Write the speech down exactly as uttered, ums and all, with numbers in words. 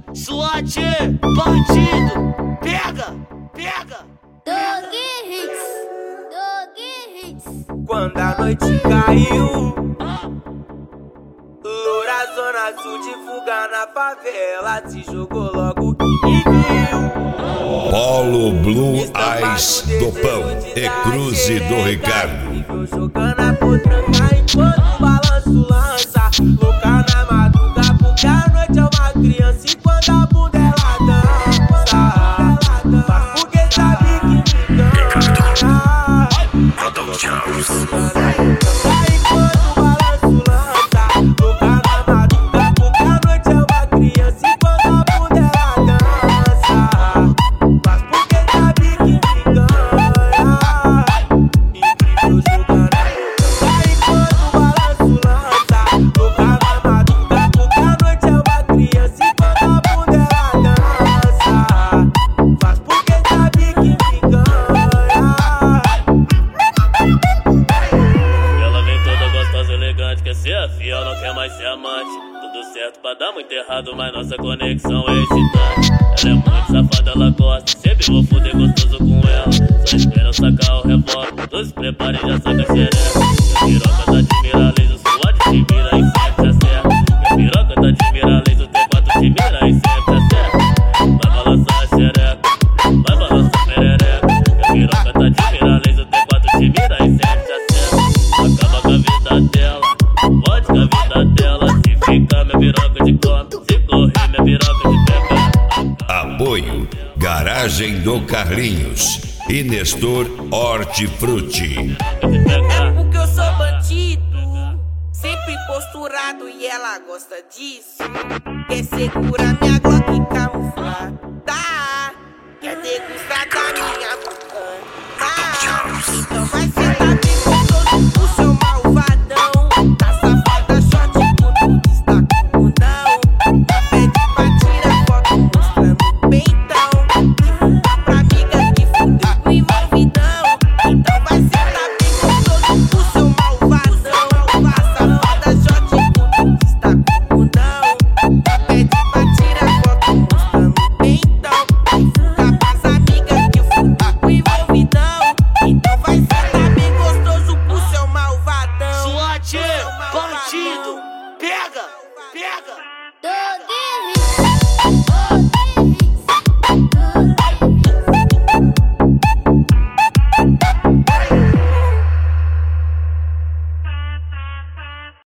SWAT, bandido, pega, pega. Dog Hits, Dog Hits. Quando a noite caiu, loura zona sul de fuga na favela, se jogou logo que me viu. Polo Blue Eyes do Pão e Cruze do Ricardo. Jogando a potranca enquanto o balanço lança. Louca na madruga porque a noite é uma criança. E quando a bunda ela dança, faz porque sabe que me engana. Enquanto o balanço lança. Louca na madruga porque a noite é uma criança. E quando a bunda ela dança, faz porque sabe que me engana. Incrível jogando. Fiel não quer mais ser amante. Tudo certo pra dar muito errado, mas nossa conexão é excitante. Ela é muito safada, ela gosta. Sempre vou foder gostoso com ela. Só espera eu sacar o revólver. Todos se preparem, já saca a xereca. Minha piroca tá de mira laser, o SWAT te mira e sempre acerta. Minha piroca tá de mira laser, o T quatro te mira e sempre acerta. Vai balançar a xereca, vai balançar a perereca. Minha piroca tá de mira laser, o T quatro te mira e sempre acerta. Acaba com a vida dela. Pode com a vida dela, se ficar minha piroca de come, se correr minha piroca de pega. Apoio Garagem do Carlinhos e Nestor Hortifruti. É porque eu sou bandido, sempre posturado e ela gosta disso. Quer segurar minha Glock e camuflar, tá? Quer degustar da minha boca, tá? Então vai sentar bem gostoso pro seu malvadão. Tá safada, shot, tudo destaca o bundão. Pede pra tirar foto mostrando o peitão. Divulga pra amiga que fudeu com envolvidão. Então vai sentar bem gostoso pro seu malvadão. Tá safada, shot, tudo destaca o bundão. Pede pra tirar foto mostrando o peitão. Divulga pras amigas que fudeu com envolvidão. Então vai sentar bem gostoso pro seu malvadão. SWAT, bandido, pega, pega.